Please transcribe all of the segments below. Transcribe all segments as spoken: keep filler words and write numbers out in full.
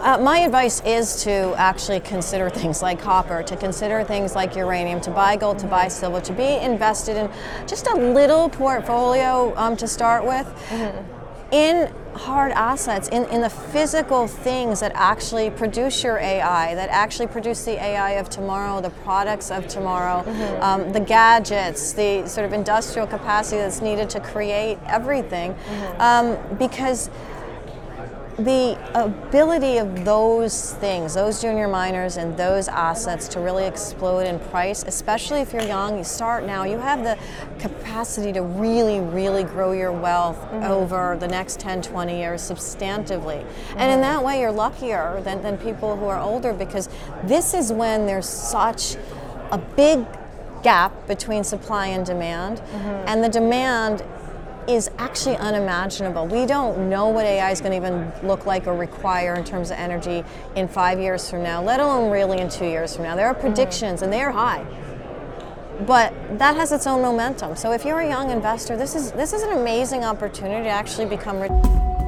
Uh, my advice is to actually consider things like copper, to consider things like uranium, to buy gold, to buy silver, to be invested in just a little portfolio um, to start with. Mm-hmm. In hard assets, in, in the physical things that actually produce your A I, that actually produce the A I of tomorrow, the products of tomorrow, mm-hmm. um, the gadgets, the sort of industrial capacity that's needed to create everything. Mm-hmm. um, because the ability of those things, those junior miners and those assets to really explode in price, especially if you're young, you start now, you have the capacity to really, really grow your wealth mm-hmm. over the next ten, twenty years substantively. Mm-hmm. And in that way, you're luckier than, than people who are older, because this is when there's such a big gap between supply and demand, mm-hmm. and the demand is actually unimaginable. We don't know what A I is going to even look like or require in terms of energy in five years from now, let alone really in two years from now. There are predictions, mm-hmm. and they are high. But that has its own momentum. So if you're a young investor, this is this is an amazing opportunity to actually become rich.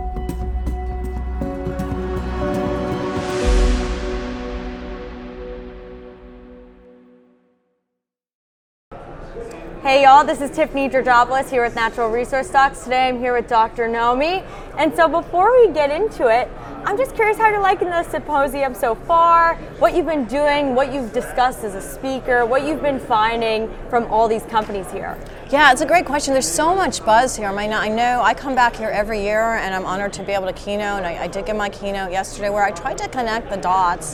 Hey y'all, this is Tiffany Georgopoulos here with Natural Resource Stocks. Today I'm here with Doctor Nomi. And so before we get into it, I'm just curious how you're liking the symposium so far, what you've been doing, what you've discussed as a speaker, what you've been finding from all these companies here. Yeah, it's a great question. There's so much buzz here. I mean, I know I come back here every year, and I'm honored to be able to keynote. And I, I did give my keynote yesterday, where I tried to connect the dots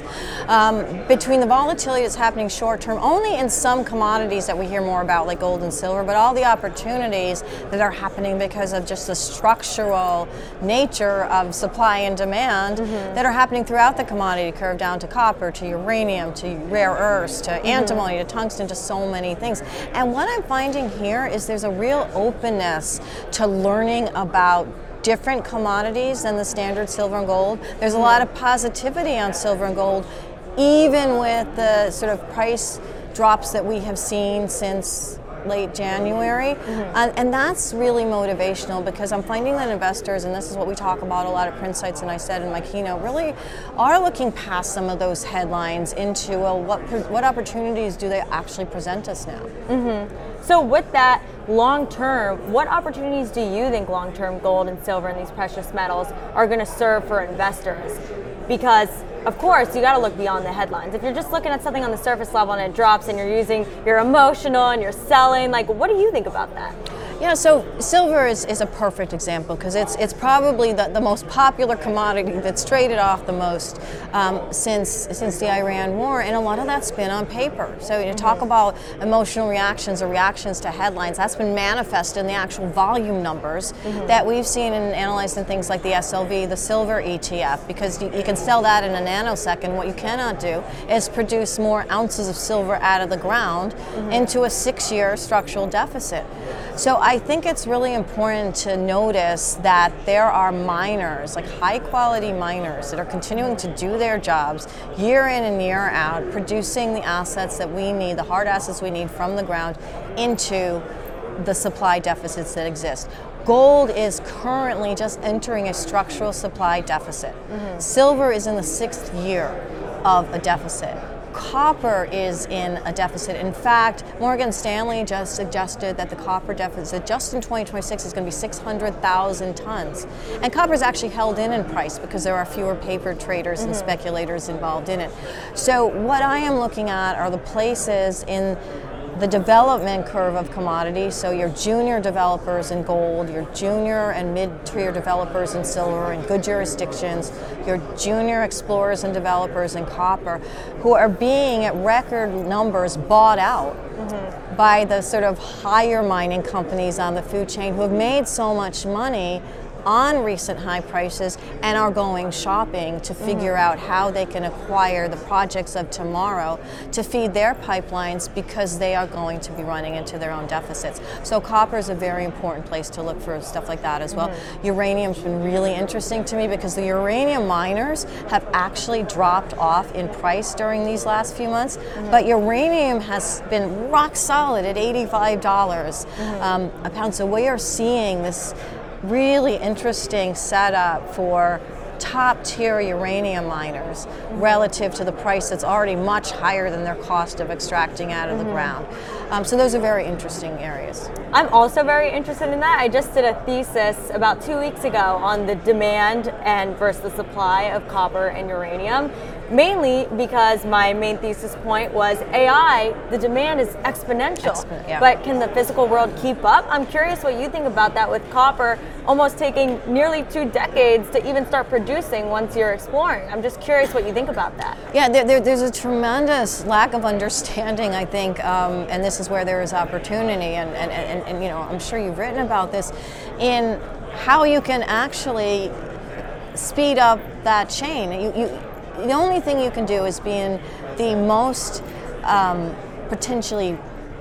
um, between the volatility that's happening short term, only in some commodities that we hear more about, like gold and silver, but all the opportunities that are happening because of just the structural nature of supply and demand mm-hmm. that are happening throughout the commodity curve, down to copper, to uranium, to rare earths, to mm-hmm. antimony, to tungsten, to so many things. And what I'm finding here is there's a real openness to learning about different commodities than the standard silver and gold. There's a lot of positivity on silver and gold, even with the sort of price drops that we have seen since late January. Mm-hmm. uh, and that's really motivational, because I'm finding that investors, and this is what we talk about a lot at Printsights, and I said in my keynote, really are looking past some of those headlines into, well, what what opportunities do they actually present us now? Mm-hmm. So with that, long term, what opportunities do you think long term gold and silver and these precious metals are going to serve for investors? Because of course, you got to look beyond the headlines. If you're just looking at something on the surface level and it drops and you're using, you're emotional and you're selling, like, what do you think about that? Yeah, so silver is, is a perfect example, because it's it's probably the, the most popular commodity that's traded off the most um, since since the Iran war, and a lot of that's been on paper. So you mm-hmm. talk about emotional reactions or reactions to headlines, that's been manifested in the actual volume numbers mm-hmm. that we've seen and analyzed in things like the S L V, the silver E T F, because you, you can sell that in a nanosecond. What you cannot do is produce more ounces of silver out of the ground mm-hmm. into a six-year structural deficit. So I think it's really important to notice that there are miners, like high quality miners, that are continuing to do their jobs year in and year out, producing the assets that we need, the hard assets we need from the ground into the supply deficits that exist. Gold is currently just entering a structural supply deficit. Mm-hmm. Silver is in the sixth year of a deficit. Copper is in a deficit. In fact, Morgan Stanley just suggested that the copper deficit just in twenty twenty-six is going to be six hundred thousand tons. And copper is actually held in in price because there are fewer paper traders mm-hmm. and speculators involved in it. So what I am looking at are the places in the development curve of commodities, so your junior developers in gold, your junior and mid-tier developers in silver in good jurisdictions, your junior explorers and developers in copper, who are being at record numbers bought out mm-hmm. by the sort of higher mining companies on the food chain who have made so much money on recent high prices and are going shopping to figure mm-hmm. out how they can acquire the projects of tomorrow to feed their pipelines, because they are going to be running into their own deficits. So copper is a very important place to look for stuff like that as well. Mm-hmm. Uranium's been really interesting to me, because the uranium miners have actually dropped off in price during these last few months, mm-hmm. but uranium has been rock solid at eighty-five dollars mm-hmm. um, a pound. So we are seeing this really interesting setup for top tier uranium miners relative to the price that's already much higher than their cost of extracting out of the ground. Um, so those are very interesting areas. I'm also very interested in that. I just did a thesis about two weeks ago on the demand and versus the supply of copper and uranium, mainly because my main thesis point was A I, the demand is exponential, Expo- yeah. but can the physical world keep up? I'm curious what you think about that with copper almost taking nearly two decades to even start producing once you're exploring. I'm just curious what you think about that. Yeah, there, there, there's a tremendous lack of understanding, I think, um, and this is where there is opportunity, and, and, and, and you know, I'm sure you've written about this, in how you can actually speed up that chain. You, you, the only thing you can do is be in the most um, potentially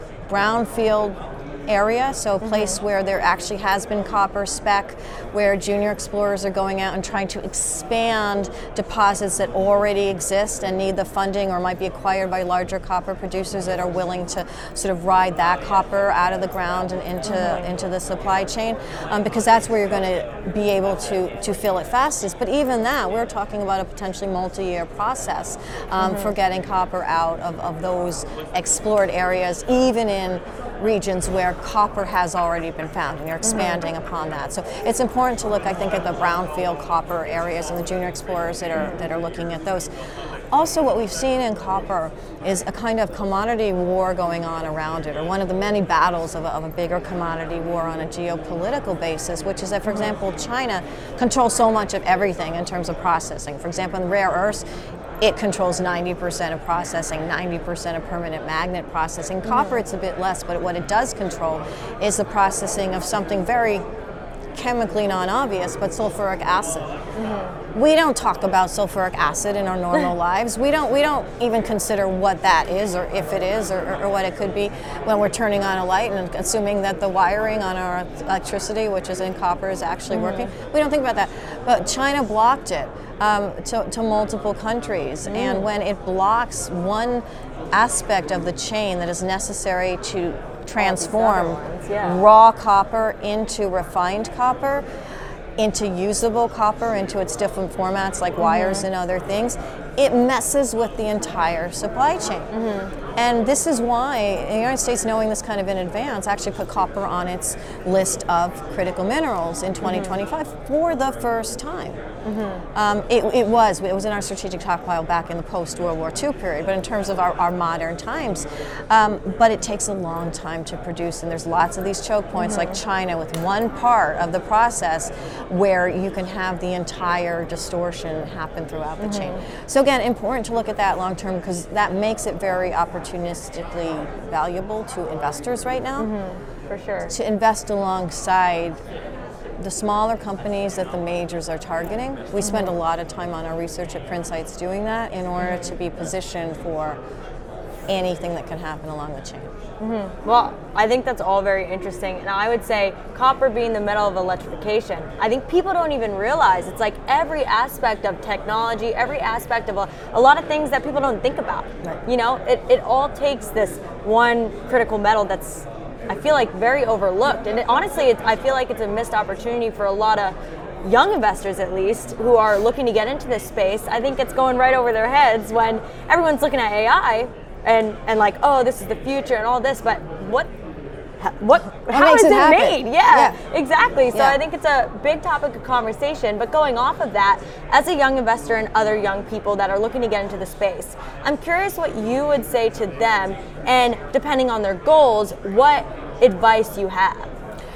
brownfield area, so a place mm-hmm. where there actually has been copper spec, where junior explorers are going out and trying to expand deposits that already exist and need the funding or might be acquired by larger copper producers that are willing to sort of ride that copper out of the ground and into mm-hmm. into the supply chain, um, because that's where you're going to be able to to fill it fastest. But even that, we're talking about a potentially multi-year process um, mm-hmm. for getting copper out of, of those explored areas, even in regions where copper has already been found, and you're expanding mm-hmm. upon that. So it's important to look, I think, at the brownfield copper areas and the junior explorers that are that are looking at those. Also, what we've seen in copper is a kind of commodity war going on around it, or one of the many battles of a, of a bigger commodity war on a geopolitical basis, which is that, for example, China controls so much of everything in terms of processing. For example, in rare earths, it controls ninety percent of processing, ninety percent of permanent magnet processing. Copper, it's a bit less, but what it does control is the processing of something very chemically non-obvious, but sulfuric acid. Mm-hmm. We don't talk about sulfuric acid in our normal lives. We don't we don't even consider what that is, or if it is, or, or what it could be when we're turning on a light and assuming that the wiring on our electricity, which is in copper, is actually mm-hmm. working. We don't think about that. But China blocked it um, to, to multiple countries. Mm. And when it blocks one aspect of the chain that is necessary to transform ones, yeah. raw copper into refined copper, into usable copper, into its different formats like mm-hmm. wires and other things, it messes with the entire supply chain. Mm-hmm. And this is why the United States, knowing this kind of in advance, actually put copper on its list of critical minerals in twenty twenty-five mm-hmm. for the first time. Mm-hmm. Um, it, it was it was in our strategic stockpile back in the post-World War Two period, but in terms of our, our modern times, um, but it takes a long time to produce, and there's lots of these choke points mm-hmm. like China with one part of the process where you can have the entire distortion happen throughout the mm-hmm. chain. So again, important to look at that long term, because that makes it very opportunistically valuable to investors right now. Mm-hmm. For sure. To invest alongside the smaller companies that the majors are targeting. We spend a lot of time on our research at Printsights doing that in order to be positioned for anything that can happen along the chain. Mm-hmm. Well, I think that's all very interesting, and I would say copper being the metal of electrification, I think people don't even realize it's like every aspect of technology, every aspect of a, a lot of things that people don't think about. Right. You know, it, it all takes this one critical metal that's, I feel like, very overlooked, and it, honestly, it, I feel like it's a missed opportunity for a lot of young investors, at least, who are looking to get into this space. I think it's going right over their heads when everyone's looking at A I and and like, oh, this is the future and all this, but what what how is it, it happen? made? Yeah, yeah. exactly. So yeah. I think it's a big topic of conversation. But going off of that, as a young investor and other young people that are looking to get into the space, I'm curious what you would say to them, and depending on their goals, what advice you have.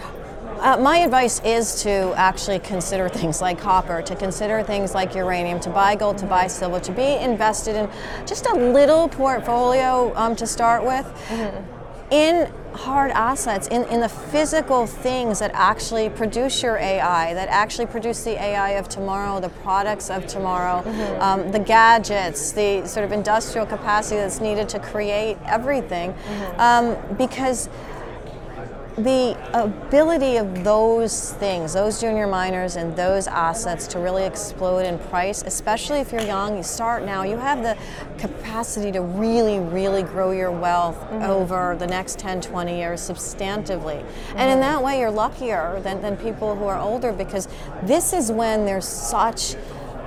Uh, my advice is to actually consider things like copper, to consider things like uranium, to buy gold, to buy silver, to be invested in just a little portfolio um, to start with. Mm-hmm. In hard assets, in, in the physical things that actually produce your A I, that actually produce the A I of tomorrow, the products of tomorrow, mm-hmm. um, the gadgets, the sort of industrial capacity that's needed to create everything. Mm-hmm. um, because the ability of those things, those junior miners and those assets to really explode in price, especially if you're young, you start now, you have the capacity to really, really grow your wealth mm-hmm. over the next ten, twenty years substantively. Mm-hmm. And in that way, you're luckier than, than people who are older, because this is when there's such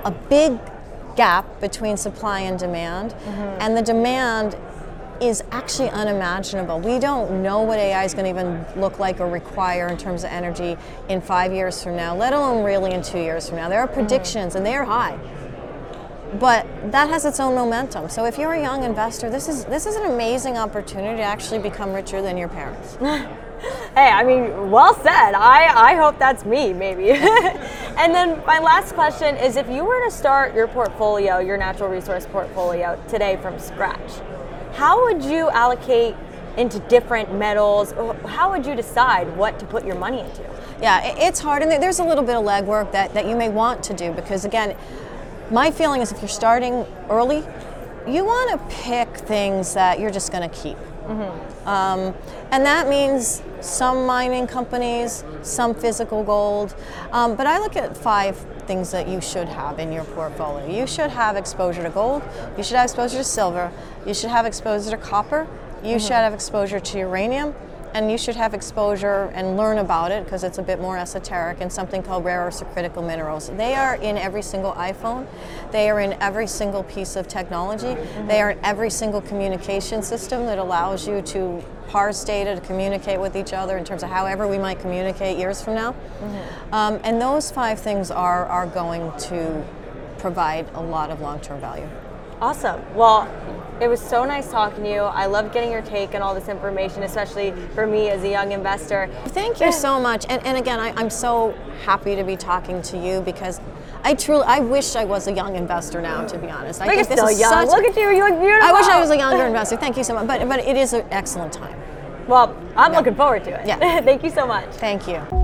a big gap between supply and demand, Mm-hmm. and the demand is actually unimaginable. We don't know what A I is going to even look like or require in terms of energy in five years from now, let alone really in two years from now. There are predictions, and they are high. But that has its own momentum. So if you're a young investor, this is this is an amazing opportunity to actually become richer than your parents. Hey, I mean, well said. I, I hope that's me, maybe. And then my last question is, if you were to start your portfolio, your natural resource portfolio today from scratch, how would you allocate into different metals? Or how would you decide what to put your money into? Yeah, it- it's hard, and there- there's a little bit of legwork that, that you may want to do, because again, my feeling is if you're starting early, you want to pick things that you're just going to keep. Um, and that means some mining companies, some physical gold. Um, but I look at five things that you should have in your portfolio. You should have exposure to gold, you should have exposure to silver, you should have exposure to copper, you should have exposure to uranium, and you should have exposure and learn about it, because it's a bit more esoteric, in something called rare earths or critical minerals. They are in every single iPhone. They are in every single piece of technology. They are in every single communication system that allows you to parse data, to communicate with each other in terms of however we might communicate years from now. Um, and those five things are, are going to provide a lot of long-term value. Awesome. Well, it was so nice talking to you. I love getting your take on all this information, especially for me as a young investor. Thank you so much. And, and again, I, I'm so happy to be talking to you, because I truly, I wish I was a young investor now, to be honest. I But you're think this still is young. such- Look at you. You look beautiful. I wish I was a younger investor. Thank you so much. But, but it is an excellent time. Well, I'm Yeah. looking forward to it. Yeah. Thank you so much. Thank you.